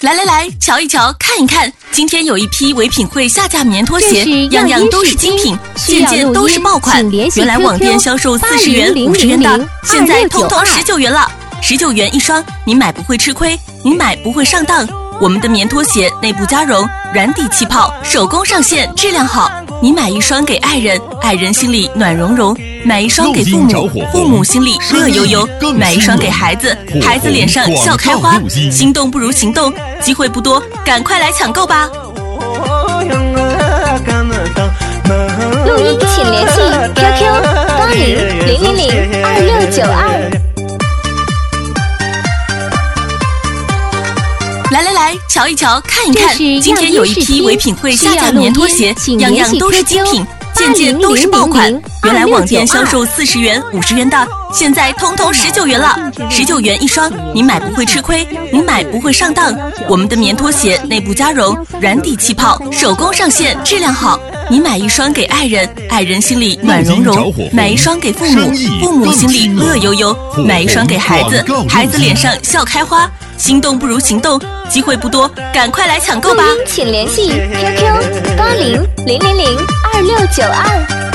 来来来，瞧一瞧，看一看，今天有一批唯品会下架棉拖鞋，样样都是精品，件件都是爆款。原来网店销售40元、50元的，现在通通19元了，19元一双，你买不会吃亏，你买不会上当。我们的棉拖鞋内部加绒，软底气泡，手工上线，质量好。你买一双给爱人，爱人心里暖融融；买一双给父母，父母心里乐悠悠；买一双给孩子，孩子脸上笑开花。心动不如行动，机会不多，赶快来抢购吧！ 录音请联系 QQ 8000002692。 来来来，瞧一瞧，看一看，今天有一批唯品会下架棉拖鞋，样样都是精品，件件都是爆款。原来网店销售40元、50元的，现在通通19元了，19元一双，你买不会吃亏，你买不会上当。我们的棉拖鞋内部加绒，软底气泡，手工上线，质量好。你买一双给爱人，爱人心里暖融融；买一双给父母，父母心里乐悠悠；买一双给孩子，孩子脸上笑开花。心动不如行动，机会不多，赶快来抢购吧！ 请联系 QQ 8000002692。